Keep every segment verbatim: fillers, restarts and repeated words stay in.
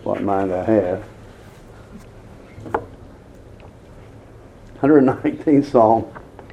what mind I have. one hundred nineteenth Psalm.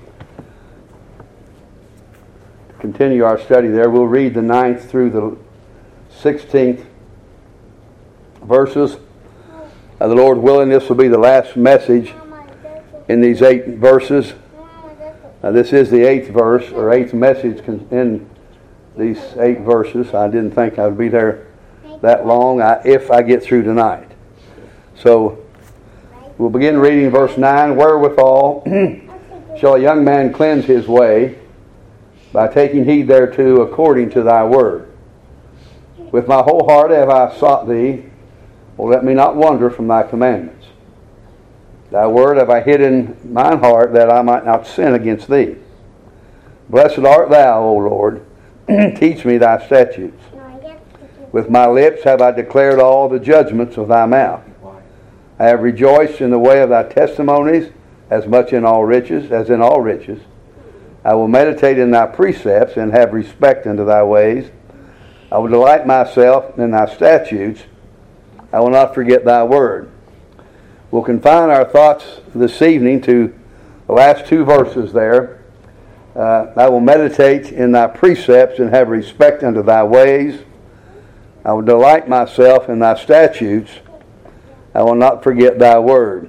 To continue our study there, we'll read the ninth through the sixteenth verses. Uh, the Lord willing, this will be the last message in these eight verses. Uh, this is the eighth verse, or eighth message in these eight verses. I didn't think I would be there that long I, if I get through tonight. So, we'll begin reading verse nine. Wherewithal shall a young man cleanse his way? By taking heed thereto according to thy word. With my whole heart have I sought thee. O let me not wander from thy commandments. Thy word have I hid in mine heart, that I might not sin against thee. Blessed art thou, O Lord. Teach me thy statutes. With my lips have I declared all the judgments of thy mouth. I have rejoiced in the way of thy testimonies, as much in all riches as in all riches. I will meditate in thy precepts, and have respect unto thy ways. I will delight myself in thy statutes. I will not forget thy word. We'll confine our thoughts this evening to the last two verses there. Uh, I will meditate in thy precepts and have respect unto thy ways. I will delight myself in thy statutes. I will not forget thy word.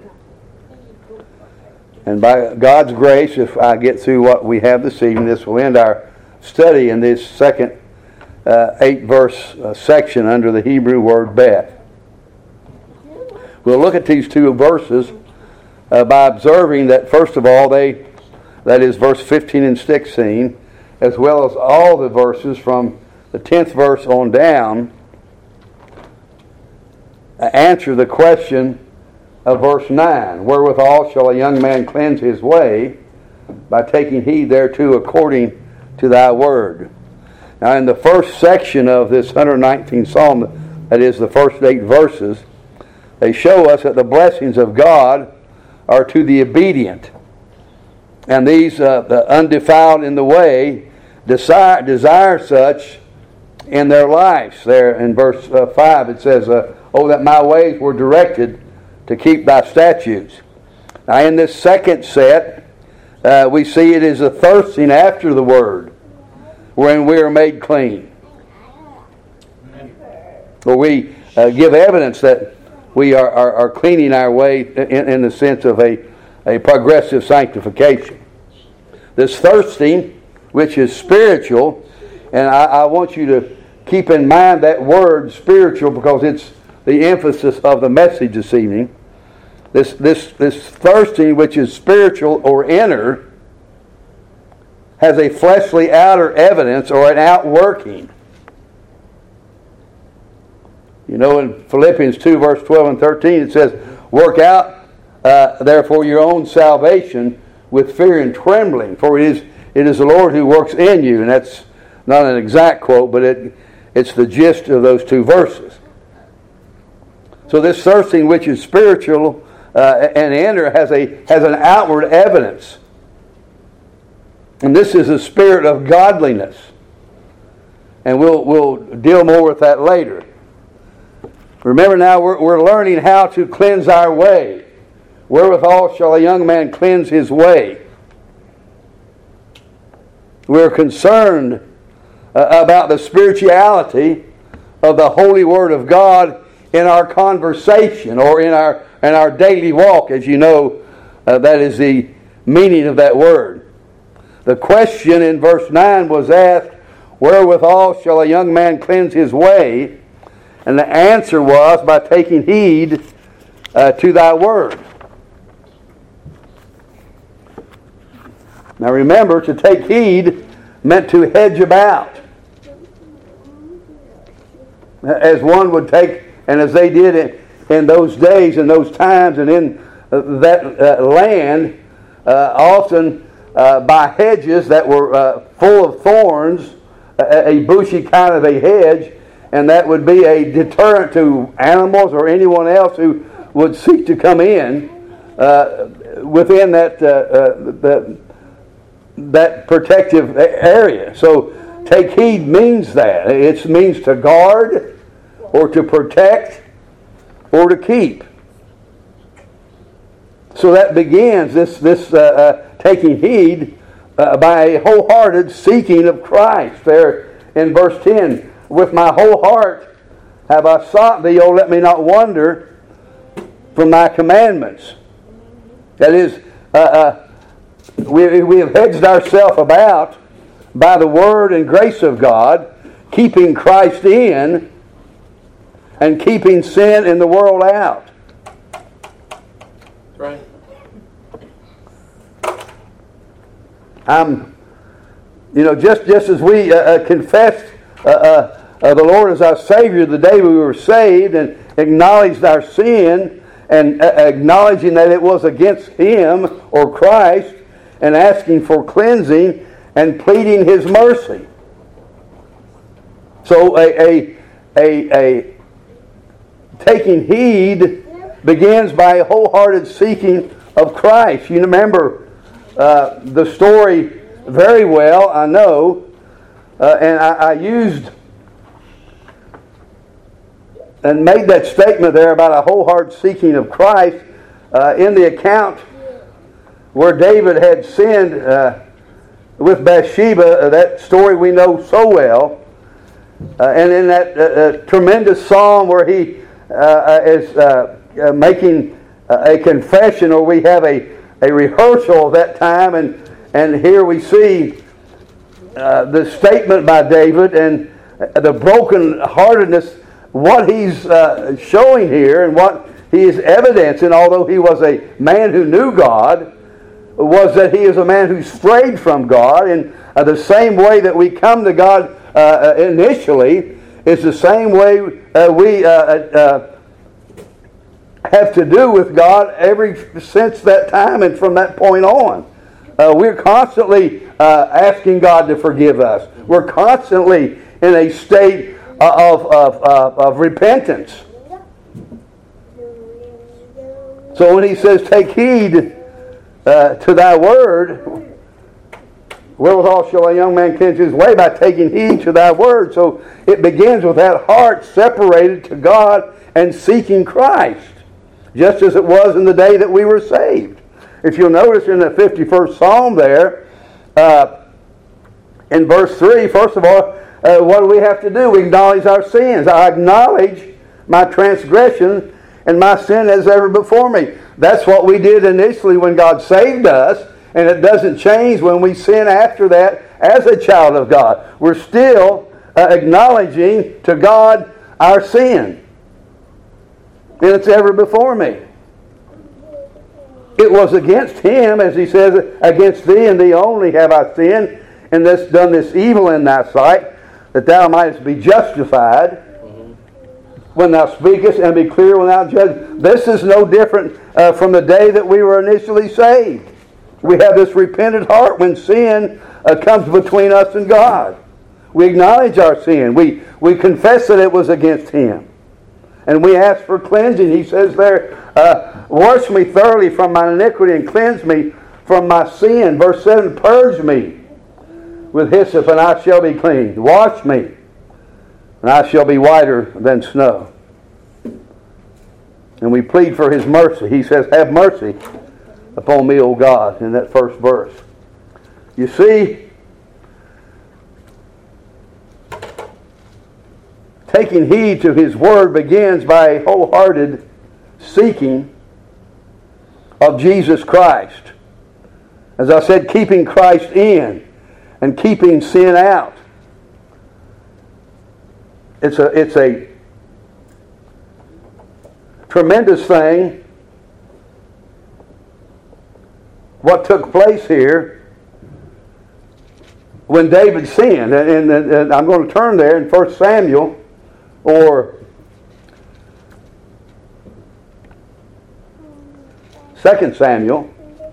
And by God's grace, if I get through what we have this evening, this will end our study in this second uh, eight-verse uh, section under the Hebrew word bet. We'll look at these two verses uh, by observing that, first of all, they, that is verse fifteen and sixteen, as well as all the verses from the tenth verse on down, uh, answer the question of verse nine. Wherewithal shall a young man cleanse his way? By taking heed thereto according to thy word. Now, in the first section of this one hundred nineteenth Psalm, that is the first eight verses, they show us that the blessings of God are to the obedient. And these, uh, the undefiled in the way, desire, desire such in their lives. There in verse uh, five it says, uh, oh, that my ways were directed to keep thy statutes. Now in this second set, uh, we see it is a thirsting after the word, wherein we are made clean. Where we uh, give evidence that we are, are, are cleaning our way in, in the sense of a, a progressive sanctification. This thirsting, which is spiritual, and I, I want you to keep in mind that word spiritual because it's the emphasis of the message this evening. This, this, this thirsting, which is spiritual or inner, has a fleshly outer evidence or an outworking. You know, in Philippians two, verse twelve and thirteen, it says, work out, uh, therefore, your own salvation with fear and trembling, for it is it is the Lord who works in you. And that's not an exact quote, but it it's the gist of those two verses. So this thirsting, which is spiritual uh, and inner, has a has an outward evidence. And this is a spirit of godliness. And we'll we'll deal more with that later. Remember now, we're, we're learning how to cleanse our way. Wherewithal shall a young man cleanse his way? We're concerned uh, about the spirituality of the holy word of God in our conversation or in our in our daily walk. As you know, uh, that is the meaning of that word. The question in verse nine was asked, wherewithal shall a young man cleanse his way? And the answer was by taking heed uh, to thy word. Now remember, to take heed meant to hedge about. As one would take, and as they did in, in those days, in those times, and in uh, that uh, land, uh, often uh, by hedges that were uh, full of thorns, a, a bushy kind of a hedge, and that would be a deterrent to animals or anyone else who would seek to come in uh, within that uh, uh, the, that protective area. So take heed means that. It means to guard or to protect or to keep. So that begins this, this uh, uh, taking heed uh, by a wholehearted seeking of Christ. There in verse ten, with my whole heart have I sought thee, O let me not wander from thy commandments. That is, uh, uh, we, we have hedged ourselves about by the word and grace of God, keeping Christ in and keeping sin in the world out. Right. I'm, you know, just, just as we uh, uh, confessed uh, uh, uh, the Lord as our Savior the day we were saved and acknowledged our sin and uh, acknowledging that it was against Him or Christ and asking for cleansing and pleading His mercy. So a, a, a, a taking heed begins by a wholehearted seeking of Christ. You remember Uh, the story very well, I know, uh, and I, I used and made that statement there about a wholehearted seeking of Christ uh, in the account where David had sinned uh, with Bathsheba, uh, that story we know so well, uh, and in that uh, uh, tremendous psalm where he uh, is uh, uh, making uh, a confession, or we have a a rehearsal of that time, and and here we see uh, the statement by David and the broken heartedness, what he's uh, showing here and what he is evidencing, although he was a man who knew God, was that he is a man who strayed from God, and uh, the same way that we come to God uh, initially is the same way uh, we uh, uh, have to do with God ever since that time and from that point on. Uh, we're constantly uh, asking God to forgive us. We're constantly in a state of, of, of, of repentance. So when he says, take heed uh, to thy word, wherewithal shall a young man cleanse his way? By taking heed to thy word. So it begins with that heart separated to God and seeking Christ, just as it was in the day that we were saved. If you'll notice in the fifty-first Psalm there, uh, in verse three, first of all, uh, what do we have to do? We acknowledge our sins. I acknowledge my transgression and my sin as ever before me. That's what we did initially when God saved us, and it doesn't change when we sin after that as a child of God. We're still uh, acknowledging to God our sin. And it's ever before me. It was against Him, as He says, against Thee and Thee only have I sinned, and this done this evil in Thy sight, that Thou mightest be justified mm-hmm. when Thou speakest, and be clear when Thou judgest. This is no different uh, from the day that we were initially saved. We have this repentant heart when sin uh, comes between us and God. We acknowledge our sin. We, we confess that it was against Him. And we ask for cleansing. He says there, uh, wash me thoroughly from my iniquity and cleanse me from my sin. Verse seven, purge me with hyssop and I shall be clean. Wash me and I shall be whiter than snow. And we plead for His mercy. He says, have mercy upon me, O God, in that first verse. You see, taking heed to His Word begins by a wholehearted seeking of Jesus Christ. As I said, keeping Christ in and keeping sin out. It's a, it's a tremendous thing what took place here when David sinned. And, and, and I'm going to turn there in First Samuel, or Second Samuel,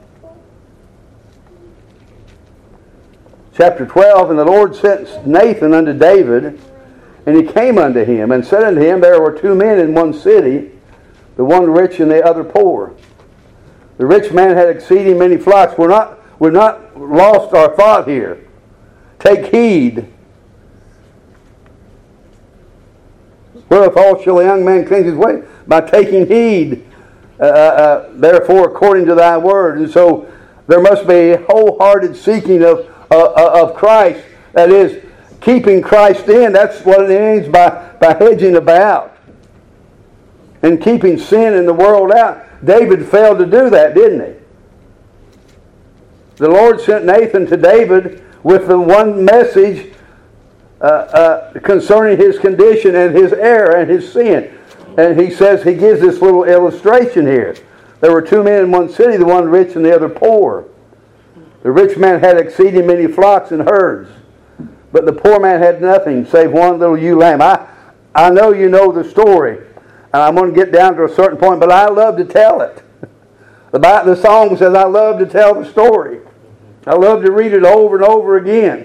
chapter twelve. And the Lord sent Nathan unto David, and he came unto him, and said unto him, there were two men in one city, the one rich and the other poor. The rich man had exceeding many flocks. We're not, we're not lost our thought here. Take heed Wherewithal shall a young man cleanse his way? By taking heed, uh, uh, therefore, according to thy word. And so there must be a wholehearted seeking of, uh, of Christ. That is, keeping Christ in. That's what it means by, by hedging about. And keeping sin in the world out. David failed to do that, didn't he? The Lord sent Nathan to David with the one message uh, uh, concerning his condition and his error and his sin. And he says, he gives this little illustration here. There were two men in one city, the one rich and the other poor. The rich man had exceeding many flocks and herds, but the poor man had nothing save one little ewe lamb. I, I know you know the story, and I'm going to get down to a certain point, but I love to tell it. The, the song says, I love to tell the story. I love to read it over and over again.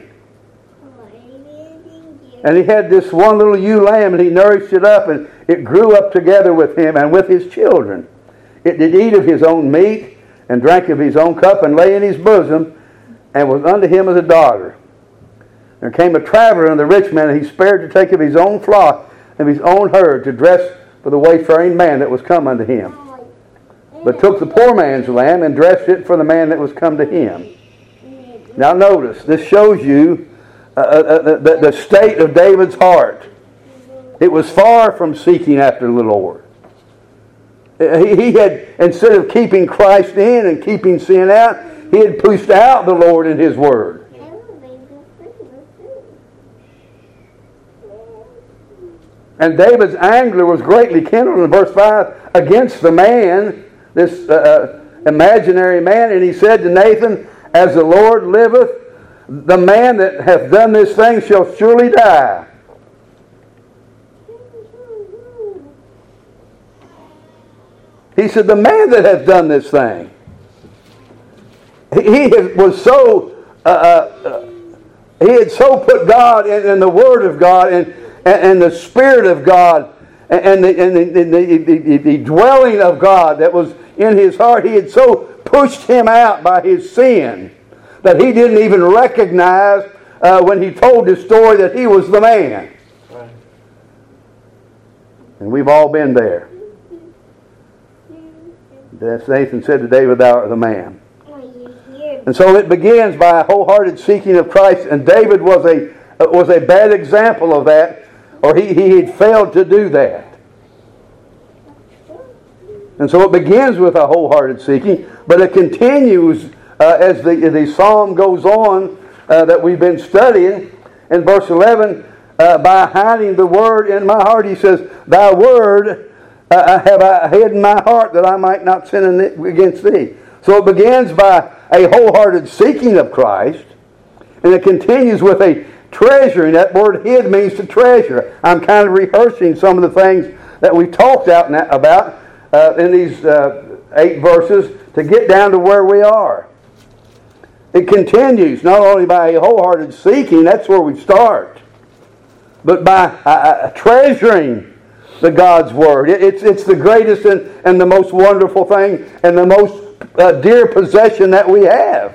And he had this one little ewe lamb, and he nourished it up, and it grew up together with him and with his children. It did eat of his own meat, and drank of his own cup, and lay in his bosom, and was unto him as a daughter. There came a traveler unto the rich man, and he spared to take of his own flock and his own herd to dress for the wayfaring man that was come unto him. But took the poor man's lamb, and dressed it for the man that was come to him. Now notice, this shows you uh, uh, the, the state of David's heart. It was far from seeking after the Lord. He, he had, instead of keeping Christ in and keeping sin out, he had pushed out the Lord in His Word. And David's anger was greatly kindled in verse five against the man, this uh, imaginary man, and he said to Nathan, as the Lord liveth, the man that hath done this thing shall surely die. He said, the man that hath done this thing. He, he was so, uh, uh, he had so put God in, in the Word of God and, and, and the Spirit of God and, the, and, the, and the, the, the dwelling of God that was in his heart. He had so pushed him out by his sin that he didn't even recognize uh, when he told his story that he was the man. Right. And we've all been there. That's Nathan said to David, thou art the man. And so it begins by a wholehearted seeking of Christ, and David was a was a bad example of that, or he, he had failed to do that. And so it begins with a wholehearted seeking, but it continues uh, as the, the psalm goes on uh, that we've been studying. In verse eleven, uh, by hiding the word in my heart, he says, thy word uh, have I hid in my heart that I might not sin against thee. So it begins by a wholehearted seeking of Christ, and it continues with a treasuring. That word hid means to treasure. I'm kind of rehearsing some of the things that we talked out about uh, in these uh, eight verses to get down to where we are. It continues not only by a wholehearted seeking, that's where we start, but by uh, uh, treasuring the God's Word. It, it's, it's the greatest and, and the most wonderful thing and the most uh, dear possession that we have.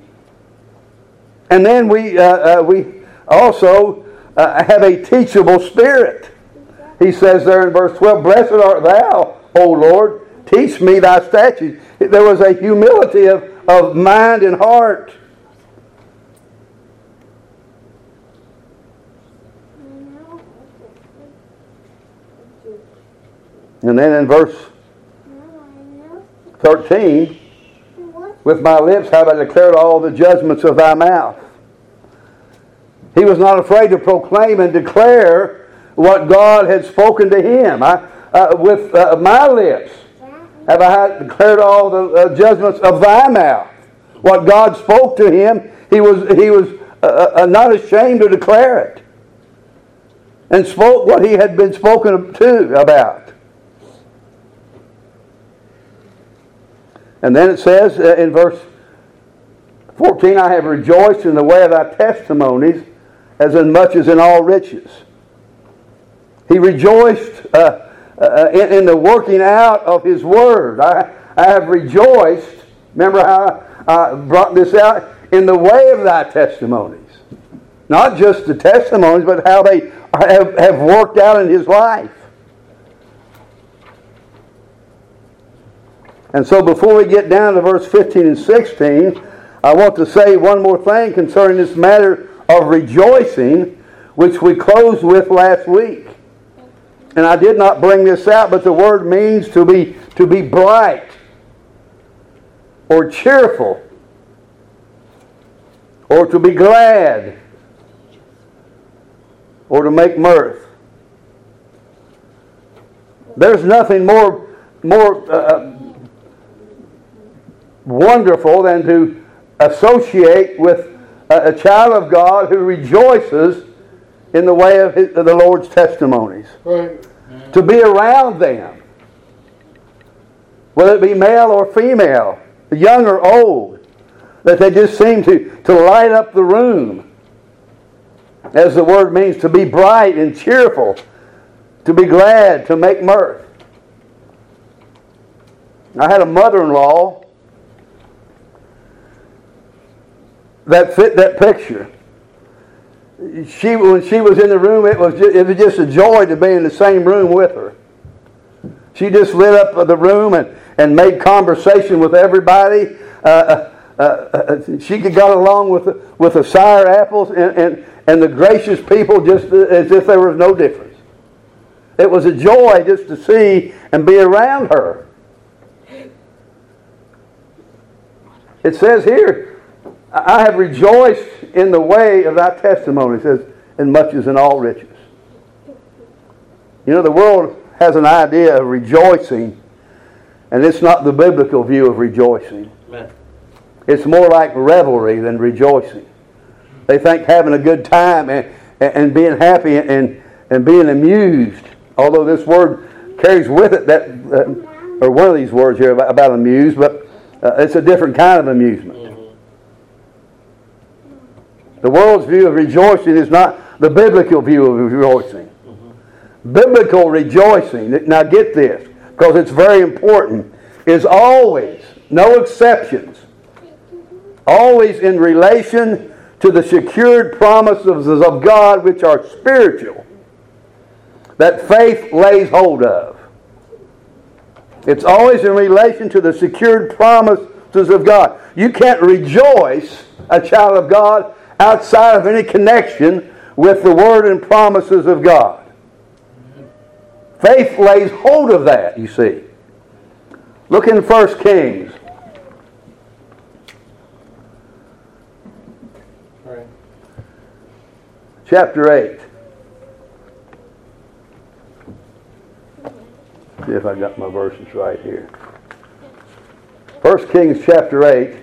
And then we, uh, uh, we also uh, have a teachable spirit. He says there in verse twelve, blessed art thou, O Lord, teach me thy statutes. There was a humility of, of mind and heart. And then in verse thirteen, with my lips have I declared all the judgments of thy mouth. He was not afraid to proclaim and declare what God had spoken to him. I, uh, with uh, my lips have I declared all the uh, judgments of thy mouth. What God spoke to him, he was he was uh, uh, not ashamed to declare it, and spoke what he had been spoken to about. And then it says uh, in verse fourteen, I have rejoiced in the way of thy testimonies, as in much as in all riches. He rejoiced uh, uh, in, in the working out of his word. I, I have rejoiced, remember how I brought this out, in the way of thy testimonies. Not just the testimonies, but how they have, have worked out in his life. And so before we get down to verse fifteen and sixteen, I want to say one more thing concerning this matter of rejoicing, which we closed with last week. And I did not bring this out, but the word means to be, to be bright or cheerful or to be glad or to make mirth. There's nothing more, more uh, wonderful than to associate with a, a child of God who rejoices in the way of, his, of the Lord's testimonies. Right. To be around them, whether it be male or female, young or old, that they just seem to, to light up the room. As the word means, to be bright and cheerful, to be glad, to make mirth. I had a mother-in-law that fit that picture. She, when she was in the room, it was just, it was just a joy to be in the same room with her. She just lit up the room and, and made conversation with everybody. Uh, uh, uh, she got along with the, with the sour apples and, and, and the gracious people just as if there was no difference. It was a joy just to see and be around her. It says here, I have rejoiced in the way of thy testimony, it says, as much as in all riches. You know, the world has an idea of rejoicing, and it's not the biblical view of rejoicing. Amen. It's more like revelry than rejoicing. They think having a good time and, and being happy and, and being amused, although this word carries with it that, uh, or one of these words here about, about amused, but uh, it's a different kind of amusement. The world's view of rejoicing is not the biblical view of rejoicing. Mm-hmm. Biblical rejoicing, now get this, because it's very important, is always, no exceptions, always in relation to the secured promises of God which are spiritual, that faith lays hold of. It's always in relation to the secured promises of God. You can't rejoice, a child of God, outside of any connection with the Word and promises of God. Faith lays hold of that, you see. Look in First Kings. Right. Chapter eight. See if I got my verses right here. First Kings chapter eight.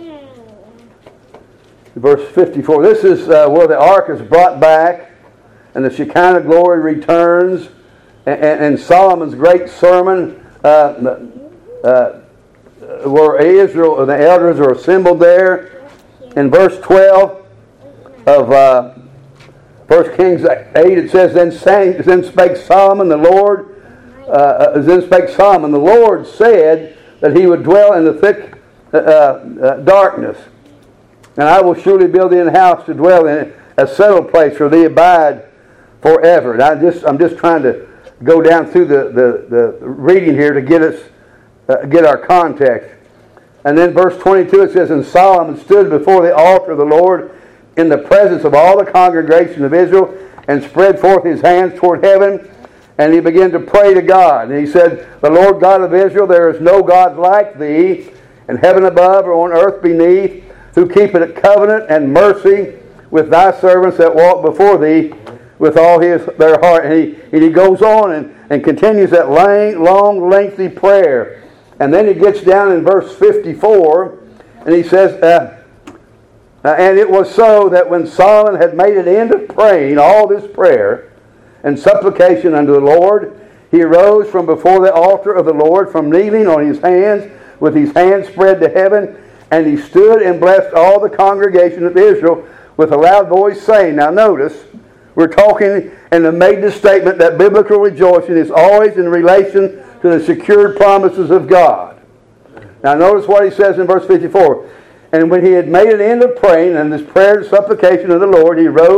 Verse fifty-four. This is uh, where the ark is brought back and the Shekinah glory returns, and, and, and Solomon's great sermon uh, uh, where Israel, the elders are assembled there. In verse twelve of uh, First Kings eight, it says, Then, sang, then spake Solomon the Lord, uh, then spake Solomon, the Lord said that he would dwell in the thick uh, uh, darkness. And I will surely build thee an house to dwell in, a settled place for thee abide forever. And I just, I'm just trying to go down through the, the, the reading here to get us uh, get our context. And then verse twenty-two, it says, And Solomon stood before the altar of the Lord in the presence of all the congregation of Israel, and spread forth his hands toward heaven, and he began to pray to God. And he said, The Lord God of Israel, there is no God like thee, in heaven above or on earth beneath, who keepeth covenant and mercy with thy servants that walk before thee with all his their heart. And he, and he goes on and, and continues that long, long, lengthy prayer. And then he gets down in verse fifty-four, and he says, uh, uh, And it was so that when Solomon had made an end of praying all this prayer and supplication unto the Lord, he arose from before the altar of the Lord, from kneeling on his hands, with his hands spread to heaven, and he stood and blessed all the congregation of Israel with a loud voice, saying, Now notice, we're talking and have made the statement that biblical rejoicing is always in relation to the secured promises of God. Now notice what he says in verse fifty-four. And when he had made an end of praying and this prayer and supplication of the Lord, he rose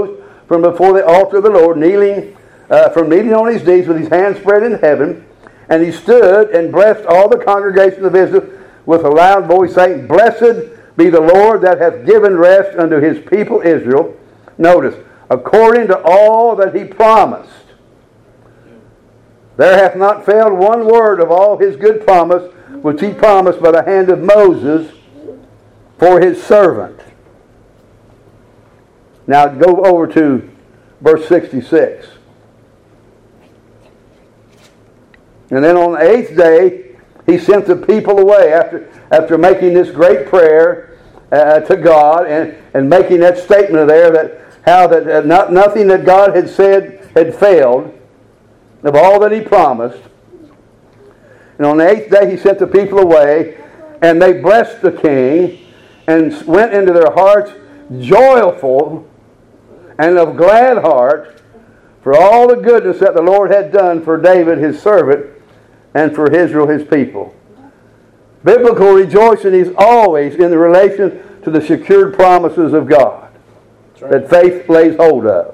from before the altar of the Lord, kneeling uh, from kneeling on his knees with his hands spread in heaven. And he stood and blessed all the congregation of Israel with a loud voice, saying, Blessed be the Lord that hath given rest unto his people Israel. Notice, according to all that he promised. There hath not failed one word of all his good promise, which he promised by the hand of Moses for his servant. Now go over to verse sixty-six. And then on the eighth day, he sent the people away after, after making this great prayer uh, to God and, and making that statement there that how that uh, not, nothing that God had said had failed of all that he promised. And on the eighth day, he sent the people away, and they blessed the king and went into their hearts joyful and of glad heart for all the goodness that the Lord had done for David his servant and for Israel his people. Biblical rejoicing is always in the relation to the secured promises of God right. that faith lays hold of.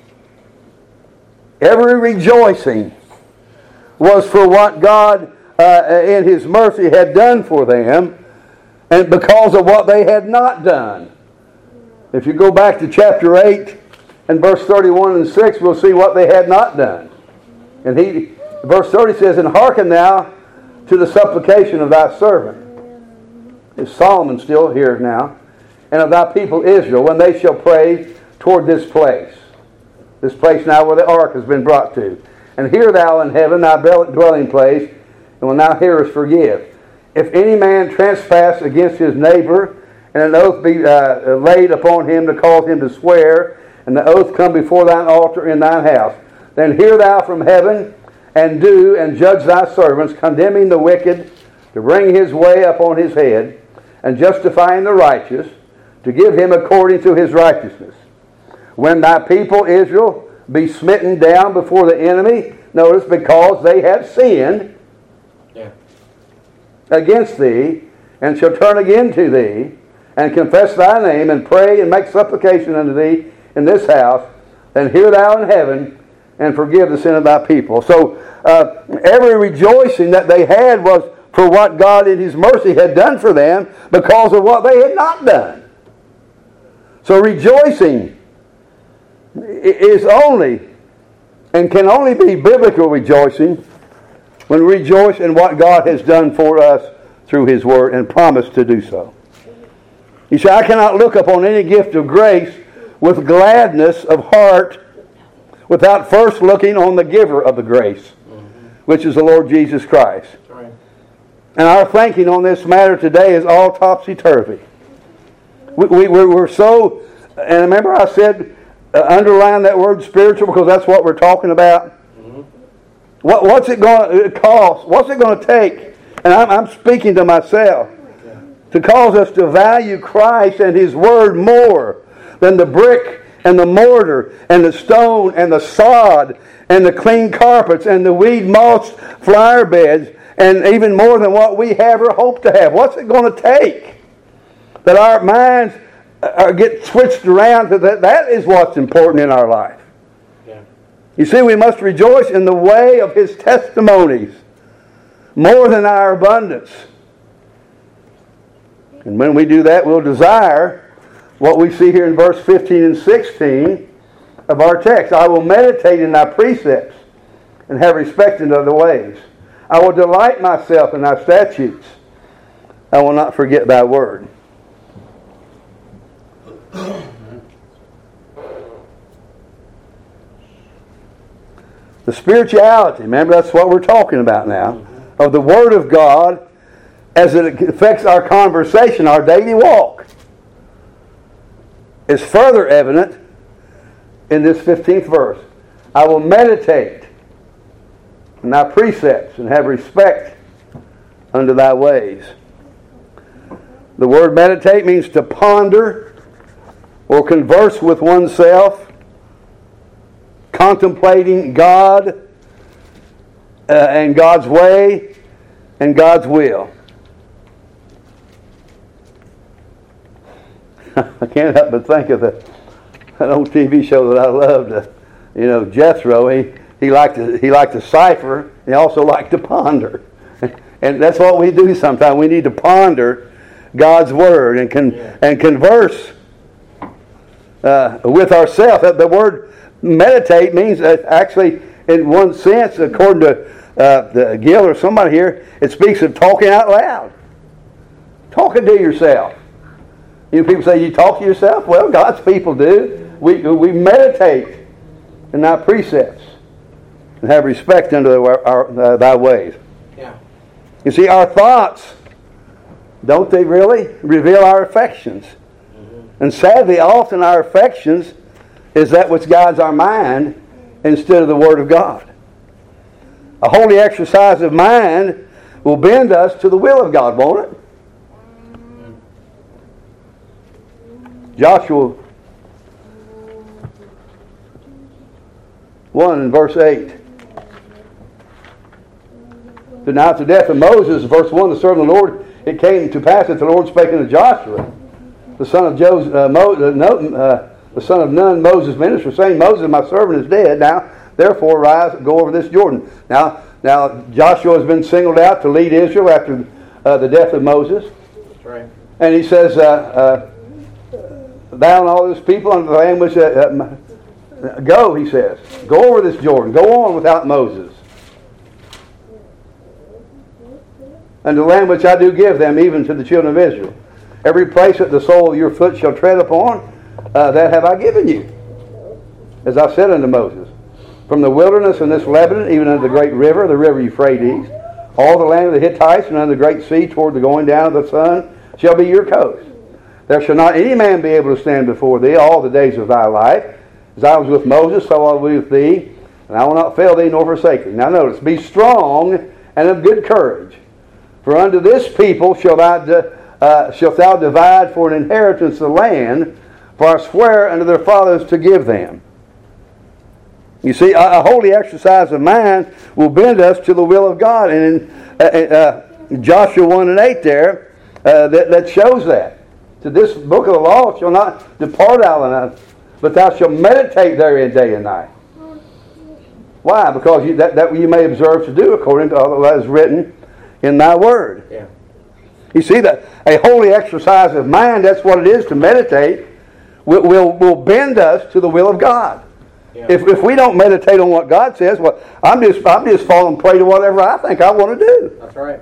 Every rejoicing was for what God uh, in his mercy had done for them and because of what they had not done. If you go back to chapter eight and verse thirty-one and six, we'll see what they had not done. And he, verse thirty says, And hearken now to the supplication of thy servant. Is Solomon still here now? And of thy people Israel, when they shall pray toward this place. This place now where the ark has been brought to. And hear thou in heaven thy dwelling place, and when thou hearest, forgive. If any man trespass against his neighbor, and an oath be uh, laid upon him to cause him to swear, and the oath come before thine altar in thine house, then hear thou from heaven, and do and judge thy servants, condemning the wicked, to bring his way upon his head, and justifying the righteous, to give him according to his righteousness. When thy people Israel be smitten down before the enemy, notice, because they have sinned yeah. against thee, and shall turn again to thee, and confess thy name, and pray and make supplication unto thee in this house, then hear thou in heaven, and forgive the sin of thy people. So uh, every rejoicing that they had was for what God in his mercy had done for them because of what they had not done. So rejoicing is only and can only be biblical rejoicing when we rejoice in what God has done for us through his word and promised to do so. You say, I cannot look upon any gift of grace with gladness of heart without first looking on the giver of the grace, which is the Lord Jesus Christ. Right. And our thinking on this matter today is all topsy-turvy. We, we, we're so, and remember I said, uh, underline that word spiritual because that's what we're talking about. Mm-hmm. What, what's it going to cost? What's it going to take? And I'm, I'm speaking to myself. Yeah. To cause us to value Christ and his word more than the brick and the mortar, and the stone, and the sod, and the clean carpets, and the weed mossed flower beds, and even more than what we have or hope to have. What's it going to take? That our minds are, get switched around to that. That is what's important in our life. Yeah. You see, we must rejoice in the way of his testimonies more than our abundance. And when we do that, we'll desire what we see here in verse fifteen and sixteen of our text. I will meditate in thy precepts and have respect unto thy ways. I will delight myself in thy statutes. I will not forget thy word. The spirituality, remember that's what we're talking about now, of the Word of God as it affects our conversation, our daily walk, is further evident in this fifteenth verse. I will meditate in thy precepts and have respect unto thy ways. The word meditate means to ponder or converse with oneself, contemplating God uh, and God's way and God's will. I can't help but think of the an old T V show that I loved. Uh, you know, Jethro. He he liked to he liked to cipher. He also liked to ponder, and that's what we do sometimes. We need to ponder God's word and con, yeah. and converse uh, with ourselves. The word meditate means that actually, in one sense, according to uh, the Gill or somebody here, it speaks of talking out loud, talking to yourself. You know, people say you talk to yourself. Well, God's people do. We we meditate in thy precepts and have respect unto our, our, uh, thy ways. Yeah. You see, our thoughts, don't they really reveal our affections? Mm-hmm. And sadly, often our affections is that which guides our mind instead of the Word of God. A holy exercise of mind will bend us to the will of God, won't it? Joshua one and verse eight. But now at the death of Moses, verse one, the servant of the Lord, it came to pass that the Lord spake unto Joshua, the son of Joseph, uh, Mo, uh, uh, the son of Nun, Moses' minister, saying, Moses, my servant, is dead. Now, therefore, rise, go over this Jordan. Now, now Joshua has been singled out to lead Israel after uh, the death of Moses. That's right. And he says, uh, uh, thou and all this people under the land which, uh, uh, go, he says, go over this Jordan. Go on without Moses. And the land which I do give them, even to the children of Israel. Every place that the sole of your foot shall tread upon, uh, that have I given you. As I said unto Moses. From the wilderness and this Lebanon, even unto the great river, the river Euphrates, all the land of the Hittites, and unto the great sea toward the going down of the sun, shall be your coast. There shall not any man be able to stand before thee all the days of thy life. As I was with Moses, so I will be with thee, and I will not fail thee nor forsake thee. Now notice, be strong and of good courage. For unto this people shall thou, uh, shalt thou divide for an inheritance the land, for I swear unto their fathers to give them. You see, a, a holy exercise of mind will bend us to the will of God. And in uh, uh, Joshua one and eight there, uh, that, that shows that. To this book of the law shall not depart out of it, but thou shalt meditate therein day and night. Why? Because you, that, that you may observe to do according to all that is written in thy word. Yeah. You see, that a holy exercise of mind, that's what it is to meditate, will, will, will bend us to the will of God. Yeah. If, if we don't meditate on what God says, well, I'm just I'm just falling prey to whatever I think I want to do. That's right.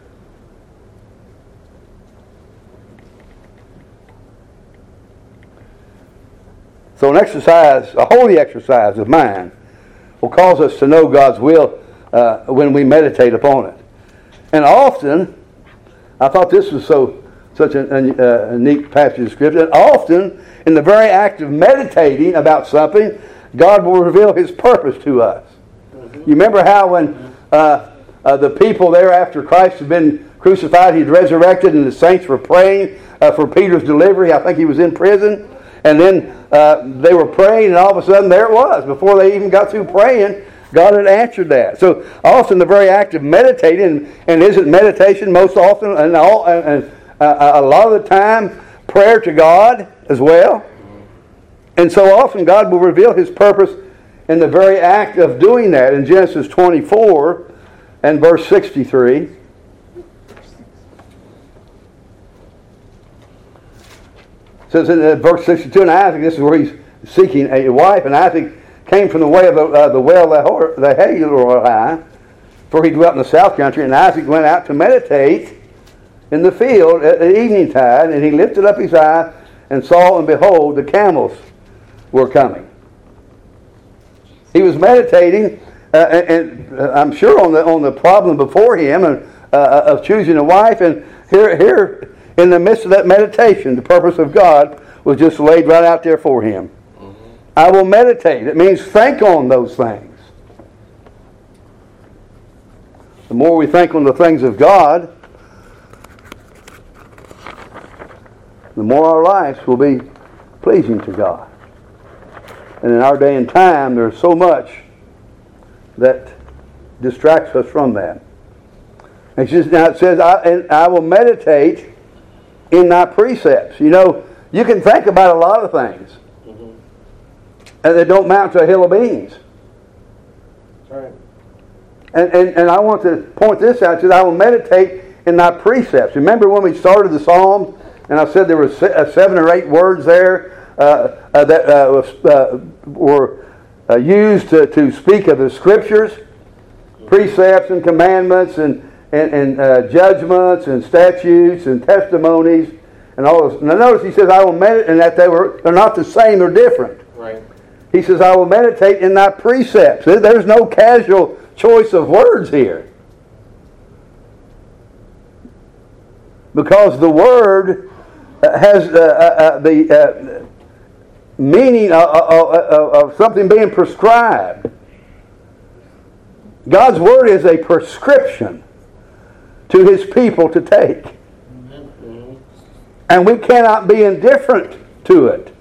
So an exercise, a holy exercise of mind, will cause us to know God's will uh, when we meditate upon it. And often, I thought this was so such a, a, a neat passage of Scripture, and often, in the very act of meditating about something, God will reveal His purpose to us. Mm-hmm. You remember how when uh, uh, the people there after Christ had been crucified, He'd resurrected, and the saints were praying uh, for Peter's delivery. I think he was in prison. And then uh, they were praying, and all of a sudden there it was. Before they even got through praying, God had answered that. So often the very act of meditating, and isn't meditation most often, and, all, and, and uh, a lot of the time, prayer to God as well. And so often God will reveal His purpose in the very act of doing that. In Genesis twenty-four and verse sixty-three. It says in uh, verse sixty-two, and Isaac, this is where he's seeking a wife, and Isaac came from the way of the, uh, the well the Haylorai, for he dwelt in the south country, and Isaac went out to meditate in the field at the evening tide, and he lifted up his eye and saw, and behold, the camels were coming. He was meditating, uh, and, and uh, I'm sure on the on the problem before him and uh, of choosing a wife, and here here in the midst of that meditation, the purpose of God was just laid right out there for him. Mm-hmm. I will meditate. It means think on those things. The more we think on the things of God, the more our lives will be pleasing to God. And in our day and time, there's so much that distracts us from that. And just, now it says, I, and I will meditate in thy precepts. You know, you can think about a lot of things. Mm-hmm. and they don't mount to a hill of beans. That's right. And, and, and I want to point this out, that I will meditate in thy precepts. Remember when we started the Psalms, and I said there were seven or eight words there uh, uh, that uh, uh, were uh, used to, to speak of the Scriptures, precepts and commandments and, and, and uh, judgments and statutes and testimonies and all those. Now notice he says, I will meditate, and that they were, they're not the same, they're different. Right. He says, I will meditate in thy precepts. There's no casual choice of words here. Because the word has uh, uh, the uh, meaning of, of, of something being prescribed. God's word is a prescription to His people to take. Mm-hmm. And we cannot be indifferent to it.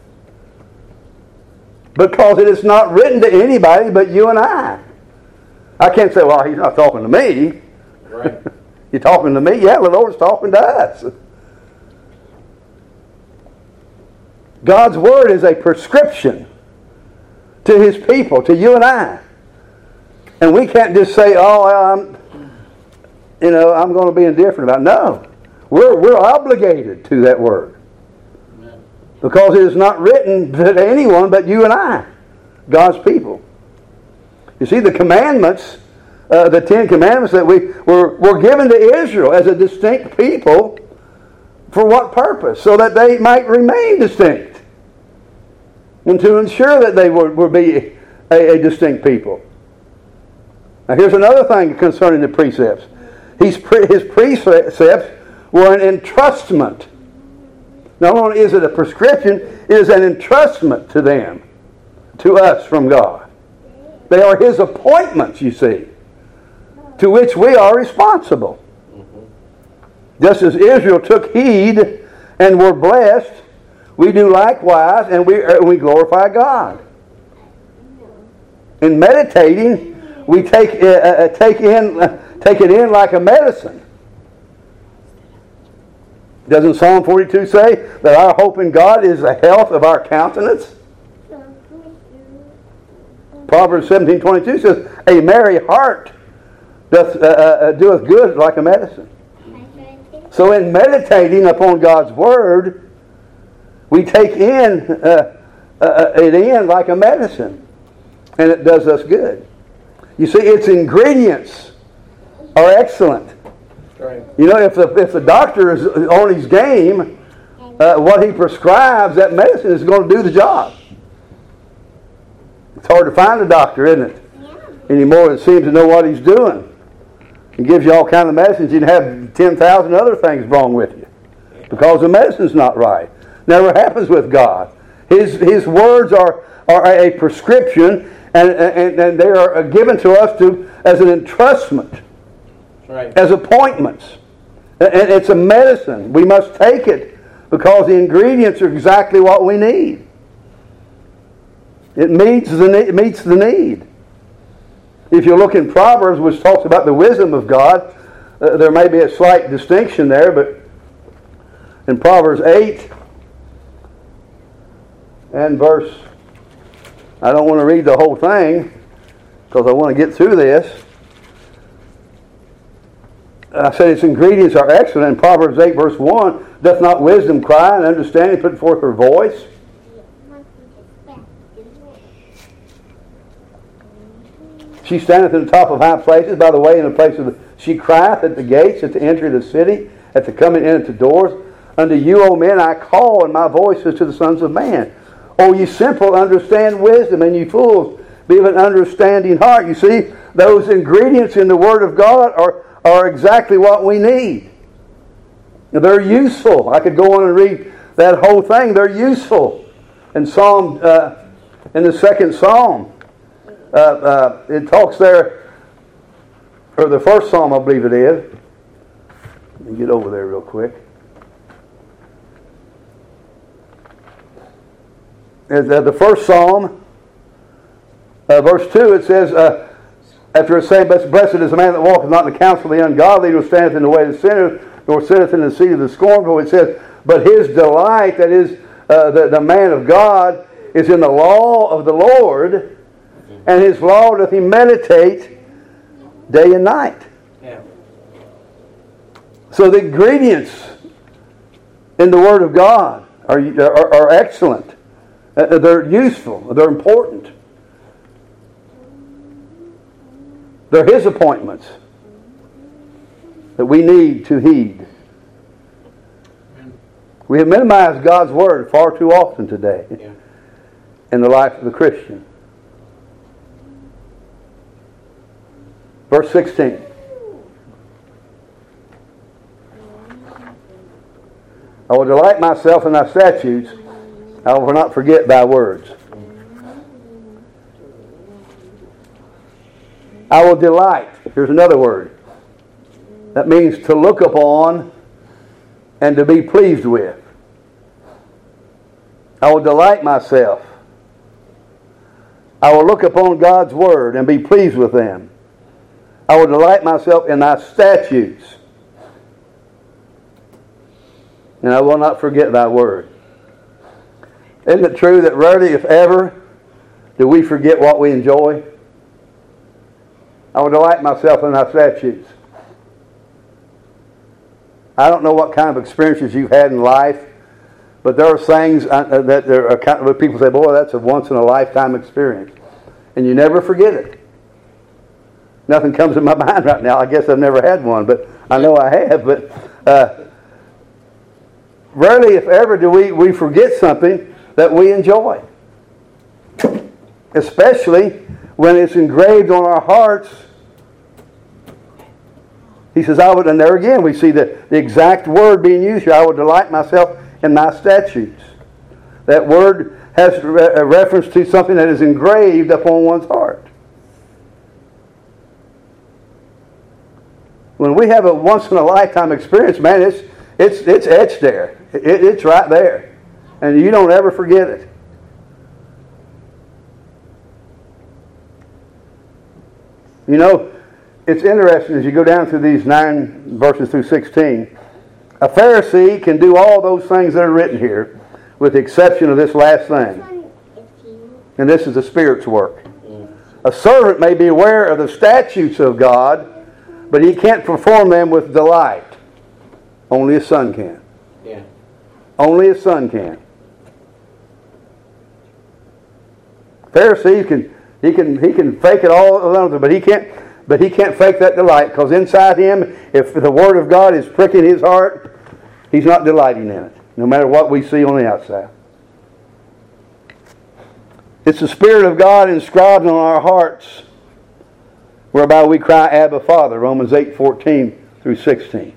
Because it is not written to anybody but you and I. I can't say, well, He's not talking to me. Right. You're talking to me? Yeah, the Lord's talking to us. God's word is a prescription to His people, to you and I. And we can't just say, oh, well, I'm, you know, I'm going to be indifferent about it. No. We're, we're obligated to that word. Amen. Because it is not written to anyone but you and I, God's people. You see, the commandments, uh, the Ten Commandments that we were, were given to Israel as a distinct people, for what purpose? So that they might remain distinct. And to ensure that they would, would be a, a distinct people. Now here's another thing concerning the precepts. His, pre, his precepts were an entrustment. Not only is it a prescription, it is an entrustment to them, to us from God. They are His appointments, you see, to which we are responsible. Just as Israel took heed and were blessed, we do likewise, and we, we glorify God. In meditating, we take, uh, take, in, uh, take it in like a medicine. Doesn't Psalm forty-two say that our hope in God is the health of our countenance? Proverbs seventeen twenty-two says, a merry heart doth, uh, uh, doeth good like a medicine. So in meditating upon God's Word, we take in uh, uh, it in like a medicine. And it does us good. You see, its ingredients are excellent. Right. You know, if the, if the doctor is on his game, uh, what he prescribes, that medicine is going to do the job. It's hard to find a doctor, isn't it? Anymore that seems to know what he's doing. He gives you all kinds of medicines. You can have ten thousand other things wrong with you because the medicine's not right. Never happens with God. His His words are, are a prescription, and, and, and they are given to us to as an entrustment, right, as appointments. And it's a medicine. We must take it because the ingredients are exactly what we need. It meets the, it meets the need. If you look in Proverbs, which talks about the wisdom of God, uh, there may be a slight distinction there, but in Proverbs eight and verse, I don't want to read the whole thing because I want to get through this. I said its ingredients are excellent. In Proverbs eight verse one, doth not wisdom cry and understanding put forth her voice? She standeth in the top of high places, by the way, in the place of the... She crieth at the gates, at the entry of the city, at the coming in at the doors. Unto you, O men, I call, and my voice is to the sons of man. O ye simple, understand wisdom, and ye fools, be of an understanding heart. You see, those ingredients in the Word of God are, are exactly what we need. They're useful. I could go on and read that whole thing. They're useful. In Psalm, uh, in the second Psalm, Uh, uh, it talks there, or the first Psalm, I believe it is. Let me get over there real quick. Uh, the first Psalm, uh, verse two, it says, uh, after it's saying, blessed is the man that walketh not in the counsel of the ungodly, nor standeth in the way of the sinner, nor sitteth in the seat of the scornful. It says, but his delight, that is, uh, the, the man of God, is in the law of the Lord, and His law doth he meditate day and night. Yeah. So the ingredients in the Word of God are, are, are excellent. Uh, they're useful. They're important. They're His appointments that we need to heed. We have minimized God's Word far too often today Yeah. in the life of the Christian. Verse sixteen. I will delight myself in thy statutes. I will not forget thy words. I will delight. Here's another word. That means to look upon and to be pleased with. I will delight myself. I will look upon God's Word and be pleased with them. I will delight myself in thy statutes. And I will not forget thy word. Isn't it true that rarely, if ever, do we forget what we enjoy? I will delight myself in thy statutes. I don't know what kind of experiences you've had in life, but there are things that there are kind of, people say, boy, that's a once-in-a-lifetime experience. And you never forget it. Nothing comes to my mind right now. I guess I've never had one, but I know I have. But uh, rarely, if ever, do we, we forget something that we enjoy. Especially when it's engraved on our hearts. He says, I would, and there again we see the, the exact word being used here. I will delight myself in thy statutes. That word has a reference to something that is engraved upon one's heart. When we have a once-in-a-lifetime experience, man, it's it's it's etched there. It, it's right there. And you don't ever forget it. You know, it's interesting as you go down through these nine verses through sixteen. A Pharisee can do all those things that are written here, with the exception of this last thing. And this is the Spirit's work. A servant may be aware of the statutes of God, but he can't perform them with delight. Only a son can. Yeah. Only a son can. Pharisee can he can he can fake it all alone, but he can't but he can't fake that delight, because inside him, if the Word of God is pricking his heart, he's not delighting in it, no matter what we see on the outside. It's the Spirit of God inscribed on our hearts, whereby we cry, Abba, Father, Romans eight fourteen through sixteen.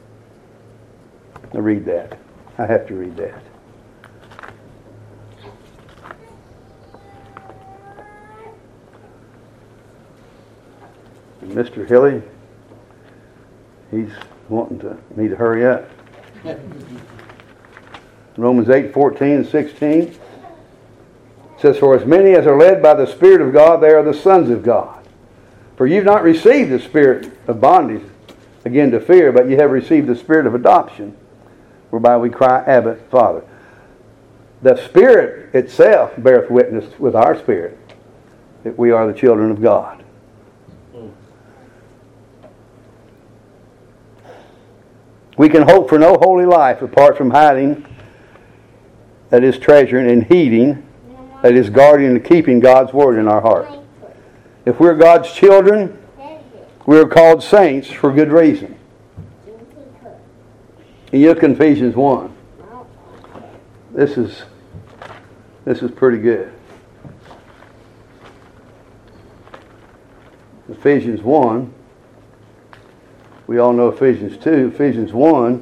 I read that. I have to read that. And Mister Hilly, he's wanting to me to hurry up. Romans eight fourteen and sixteen says, for as many as are led by the Spirit of God, they are the sons of God. For you've not received the spirit of bondage, again to fear, but you have received the spirit of adoption, whereby we cry, Abba, Father. The Spirit itself beareth witness with our spirit that we are the children of God. We can hope for no holy life apart from hiding, that is treasuring, and heeding, that is guarding and keeping God's Word in our heart. If we're God's children, we're called saints for good reason. And you look in Ephesians one. This is this is pretty good. Ephesians one. We all know Ephesians two. Ephesians one.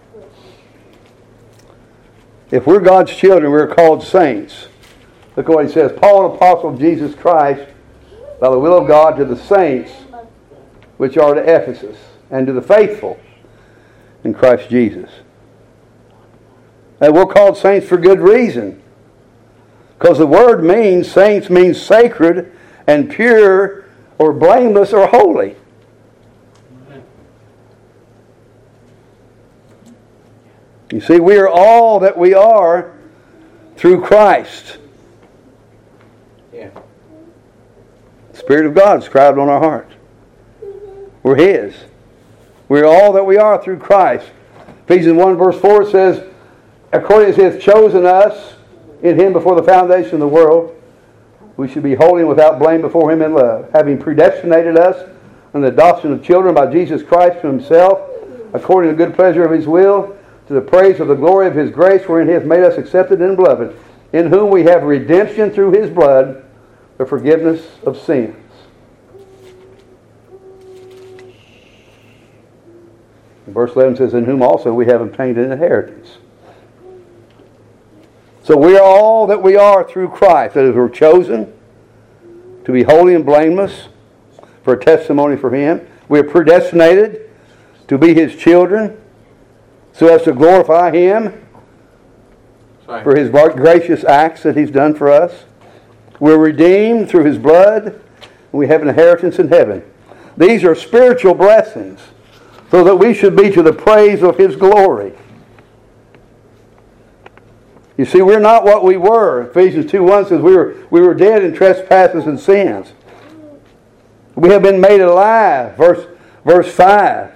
If we're God's children, we're called saints. Look what he says. Paul, an apostle of Jesus Christ, by the will of God, to the saints which are to Ephesus, and to the faithful in Christ Jesus. And we're called saints for good reason. Because the word means, saints means sacred and pure or blameless or holy. You see, we are all that we are through Christ. The Spirit of God is inscribed on our hearts. We're His. We're all that we are through Christ. Ephesians one verse four says, according as He hath chosen us in Him before the foundation of the world, we should be holy and without blame before Him in love, having predestinated us in the adoption of children by Jesus Christ to Himself, according to the good pleasure of His will, to the praise of the glory of His grace, wherein He hath made us accepted and beloved, in whom we have redemption through His blood, the forgiveness of sins. Verse eleven says, in whom also we have obtained an inheritance. So we are all that we are through Christ. That is, we're chosen to be holy and blameless for a testimony for Him. We are predestinated to be His children so as to glorify Him Sorry. for His gracious acts that He's done for us. We're redeemed through His blood, and we have an inheritance in heaven. These are spiritual blessings, so that we should be to the praise of His glory. You see, we're not what we were. Ephesians two one says we were, we were dead in trespasses and sins. We have been made alive. Verse, verse five.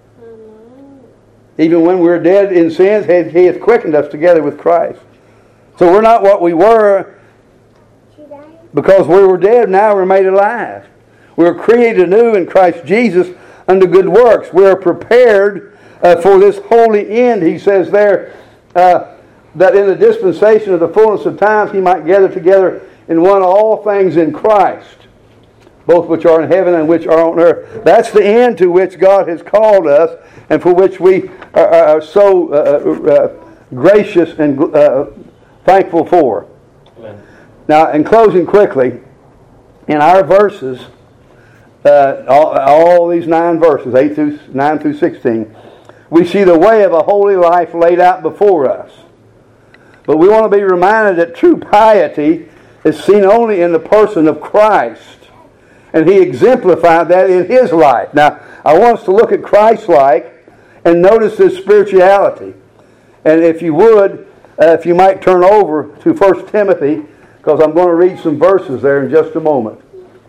Even when we were dead in sins, He hath quickened us together with Christ. So we're not what we were because we were dead. Now we're made alive. We were created anew in Christ Jesus unto good works. We are prepared uh, for this holy end. He says there uh, that in the dispensation of the fullness of times He might gather together in one all things in Christ, both which are in heaven and which are on earth. That's the end to which God has called us, and for which we are, are so uh, uh, gracious and uh, thankful for. Amen. Now, in closing quickly, in our verses, uh, all, all these nine verses, eight through nine through sixteen, we see the way of a holy life laid out before us. But we want to be reminded that true piety is seen only in the person of Christ. And He exemplified that in His life. Now, I want us to look at Christ-like and notice His spirituality. And if you would, uh, if you might turn over to First Timothy, because I'm going to read some verses there in just a moment.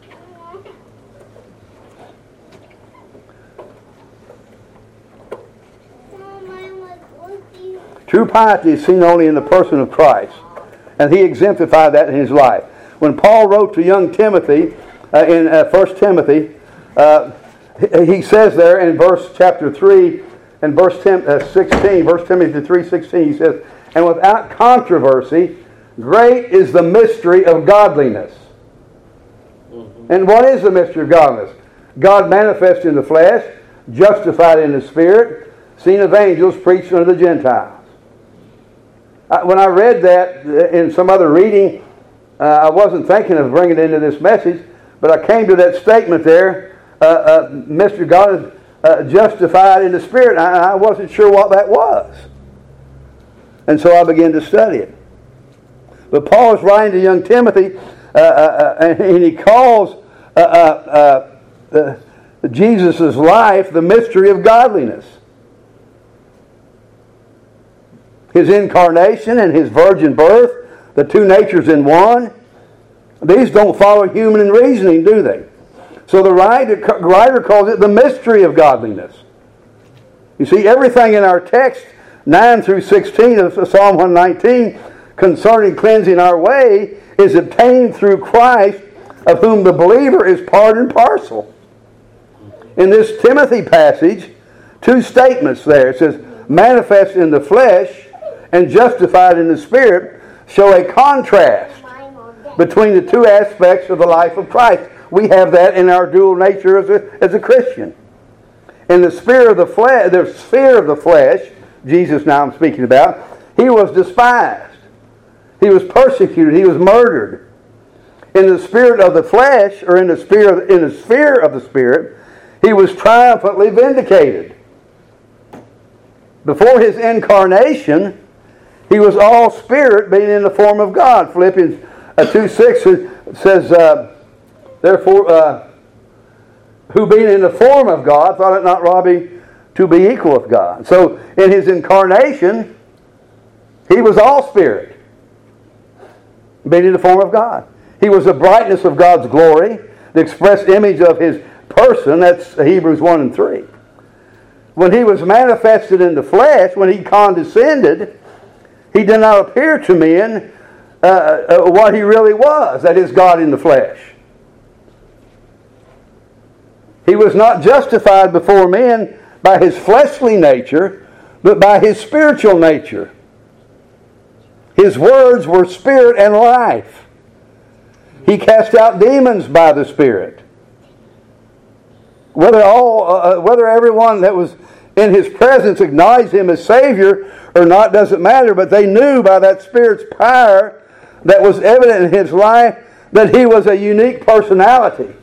True piety is seen only in the person of Christ. And He exemplified that in His life. When Paul wrote to young Timothy, uh, in uh, First Timothy, uh, he says there in verse chapter three, and verse ten, uh, sixteen, First Timothy three sixteen, he says, and without controversy, great is the mystery of godliness. Mm-hmm. And what is the mystery of godliness? God manifest in the flesh, justified in the Spirit, seen of angels, preached unto the Gentiles. When I read that in some other reading, uh, I wasn't thinking of bringing it into this message, but I came to that statement there, uh, uh, Mister God is uh, justified in the Spirit. I, I wasn't sure what that was. And so I began to study it. But Paul is writing to young Timothy, uh, uh, uh, and he calls uh, uh, uh, uh, Jesus' life the mystery of godliness. His incarnation and His virgin birth, the two natures in one, these don't follow human reasoning, do they? So the writer, writer calls it the mystery of godliness. You see, everything in our text, nine through sixteen of Psalm one nineteen, concerning cleansing our way, is obtained through Christ, of whom the believer is part and parcel. In this Timothy passage, two statements there. It says, manifest in the flesh and justified in the Spirit, show a contrast between the two aspects of the life of Christ. We have that in our dual nature as a, as a Christian. In the sphere of the flesh, the sphere of the flesh, Jesus now I'm speaking about, He was despised. He was persecuted. He was murdered. In the spirit of the flesh, or in the sphere, in the sphere of the Spirit, He was triumphantly vindicated. Before His incarnation, He was all spirit, being in the form of God. Philippians uh, two six says, uh, therefore, uh, who being in the form of God, thought it not robbery to be equal with God. So, in His incarnation, He was all spirit, being in the form of God. He was the brightness of God's glory, the express image of His person. That's Hebrews one and three. When He was manifested in the flesh, when He condescended, He did not appear to men uh, uh, what He really was, that is, God in the flesh. He was not justified before men by His fleshly nature, but by His spiritual nature. His words were spirit and life. He cast out demons by the Spirit. Whether all, uh, whether everyone that was in His presence acknowledged Him as Savior or not doesn't matter, but they knew by that Spirit's power that was evident in His life that He was a unique personality.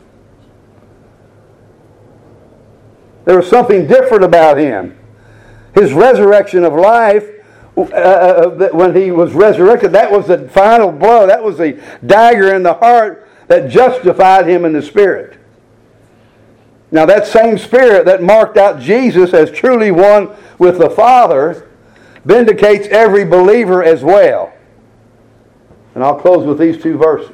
There was something different about Him. His resurrection of life, uh, uh, when He was resurrected, that was the final blow. That was the dagger in the heart that justified Him in the Spirit. Now that same Spirit that marked out Jesus as truly one with the Father vindicates every believer as well. And I'll close with these two verses.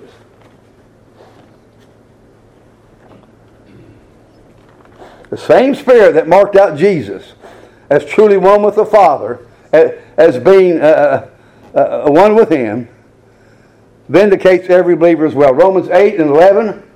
The same Spirit that marked out Jesus as truly one with the Father, as being uh, uh, one with Him, vindicates every believer as well. Romans eight and eleven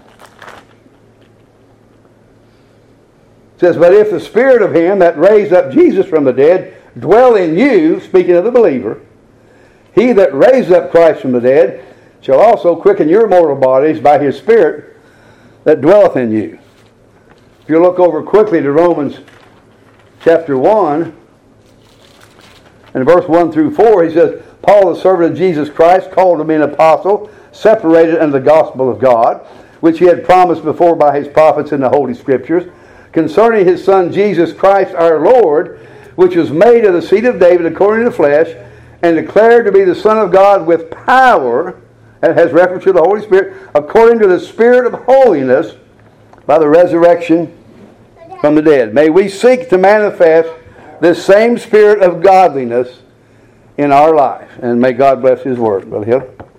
says, "But if the Spirit of Him that raised up Jesus from the dead dwell in you," speaking of the believer, "He that raised up Christ from the dead shall also quicken your mortal bodies by His Spirit that dwelleth in you." If you look over quickly to Romans chapter one, and verse one through four, he says, "Paul, the servant of Jesus Christ, called to be an apostle, separated unto the gospel of God, which He had promised before by His prophets in the Holy Scriptures, concerning His Son Jesus Christ our Lord, which was made of the seed of David according to the flesh, and declared to be the Son of God with power," that has reference to the Holy Spirit, "according to the Spirit of holiness, by the resurrection from the dead." May we seek to manifest this same spirit of godliness in our life. And may God bless His word. Brother Hill.